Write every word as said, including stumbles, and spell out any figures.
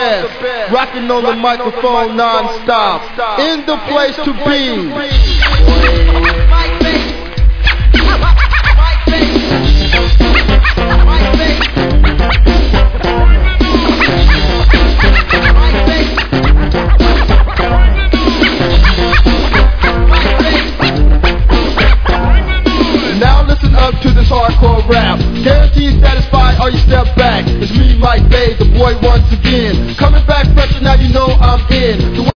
best, rocking on the microphone non-stop, in the place to be. Now listen up to this hardcore rap. Guaranteed satisfied or you step back. It's me, Mike Bay, the boy once again.